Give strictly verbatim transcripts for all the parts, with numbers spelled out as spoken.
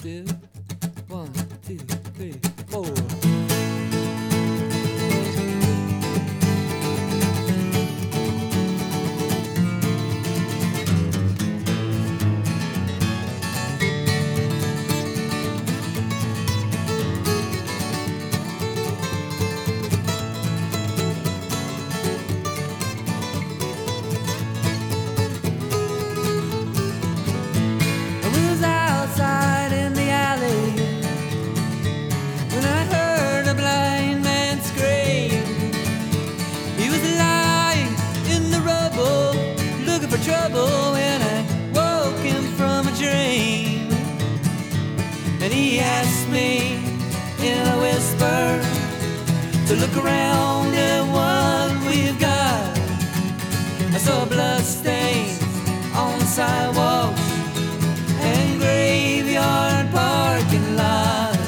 two, one, two, three, four. Trouble when I woke him from a dream, and he asked me in a whisper to look around at what we've got. I saw blood stains on the sidewalks and graveyard parking lots.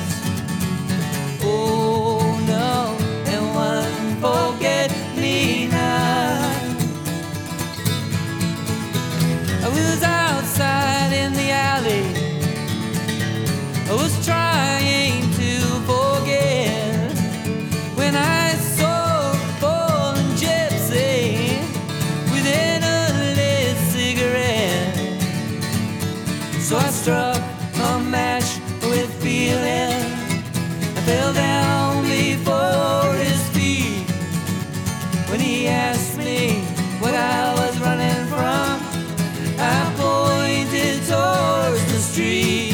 Oh no, and one forget-me-not. I was outside in the alley, I was trying to forget when I saw a fallen gypsy with an unlit cigarette. So I struck a match with feeling, I fell down before his feet when he asked me what I was running from. I pointed towards the street.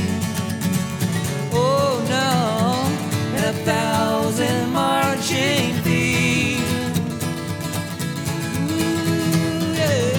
Oh no, and a thousand marching feet. Ooh, yeah.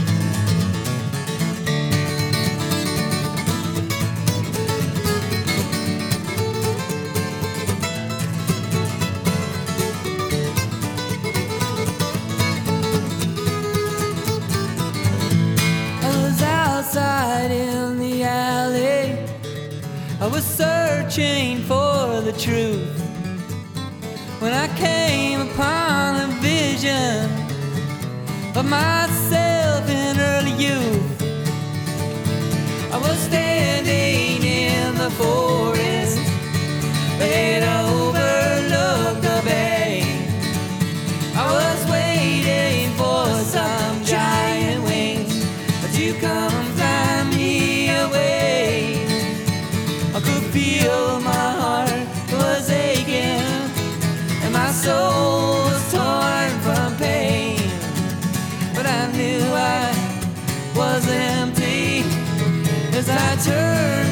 Outside in the alley, I was searching for the truth when I came upon a vision of myself in early youth. I was standing in the forest that overlooked the bay. I was waiting for some giant wings to come fly me away. I could feel my heart was aching and my soul was torn from pain, but I knew I was empty as I turned